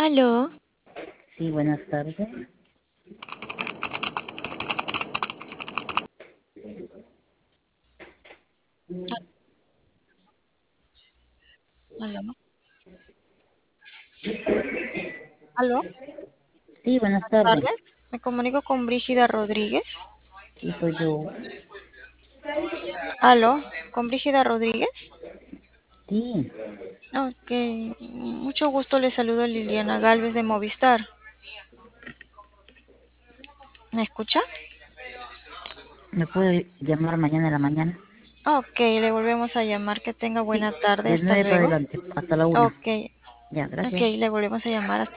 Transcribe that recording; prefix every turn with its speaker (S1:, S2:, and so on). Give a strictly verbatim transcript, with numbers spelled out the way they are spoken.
S1: Aló,
S2: Sí, buenas tardes.
S1: aló, aló,
S2: Sí, buenas
S1: buenas
S2: tardes.
S1: tardes. Me comunico con Brígida Rodríguez.
S2: Sí, soy yo.
S1: Aló, con Brígida Rodríguez.
S2: Sí,
S1: Ok, mucho gusto, le saludo Liliana Galvez de Movistar. ¿Me escucha?
S2: ¿me puede llamar mañana en la mañana?
S1: Ok, le volvemos a llamar. Que tenga
S2: Sí,
S1: buena tarde.
S2: de
S1: Hasta
S2: nueve para
S1: luego.
S2: adelante, hasta la una.
S1: Ok,
S2: Ya,
S1: ok,
S2: gracias.
S1: le volvemos a llamar.